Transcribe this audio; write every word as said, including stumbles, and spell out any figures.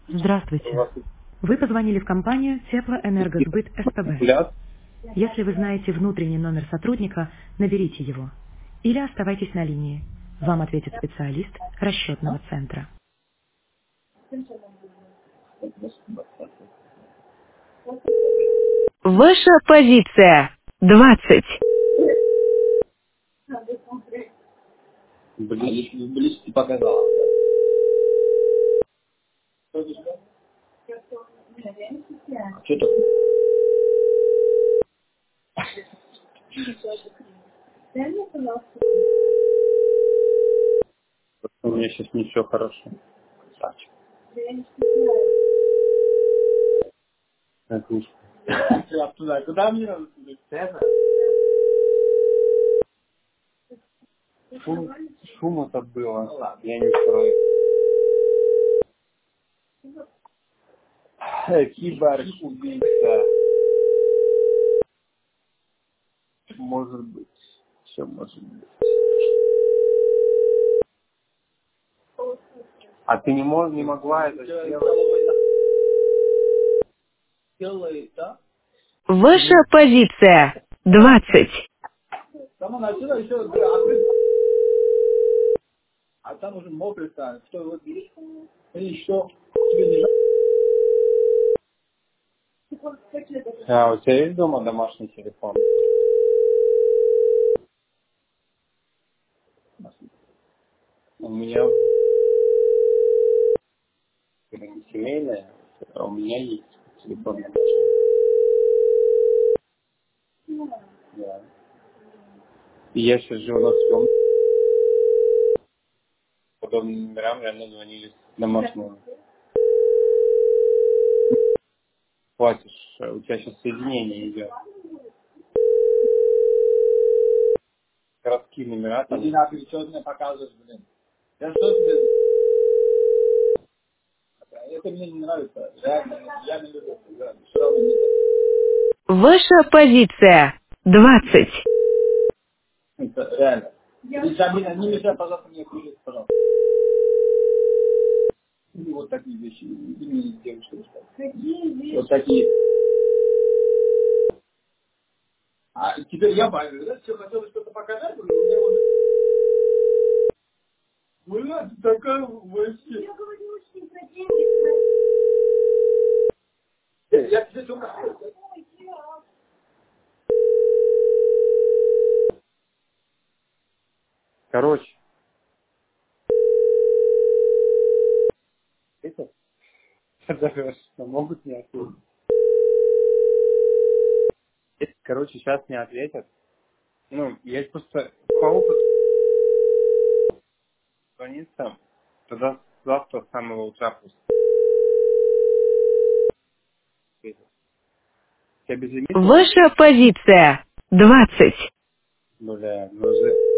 У Здравствуйте. вас тут Вы позвонили в компанию Теплоэнергосбыт СПБ. манипуляция. Если вы знаете внутренний номер сотрудника, наберите его. Или оставайтесь на линии. Вам ответит специалист расчетного центра. Ваша позиция. двадцать. Блин, близко показала. Да? А что такое? У меня сейчас не все хорошо. Так. Так, уж. Я туда. Куда мне надо? Это? Шум, шума-то было. Ну, ладно. Я не строю. Киборг, убийца. Может быть. Все может быть. А ты не, мог, не могла это сделать? Делай, да? Ваша позиция. двадцать. Там она отсюда еще открыть, а там уже мокрый станет. Что, вот, или что? Тебе не жалко? А, у тебя есть дома домашний телефон? У меня семейная, а у меня есть телефон домашний. Да. И я сейчас живу на съемке. Подобным номерам реально звонили с домашнего. Платишь, у тебя сейчас соединение идет. Городские номера там. Иди нахуй, что ты мне показываешь, блин? Я что тебе... Это мне не нравится. Реально, я не люблю. Все равно не люблю. Ваша позиция. двадцать. Это реально. И Джамина, не мешай, пожалуйста, мне кушать, пожалуйста. И вот такие вещи. И мне девушка. Вот такие. А теперь я пойму, да? Что, хотела что-то показать? У меня уже... Блядь, такая вообще... Я говорю очень про деньги. Я тебе только... Короче. Это? Даже могут не ответить. Короче, сейчас не ответят. Ну, я просто по опыту звониться, тогда завтра с самого утра пусть ответят. У тебя безлимитный? Ваша позиция. двадцать. Бля, ну же.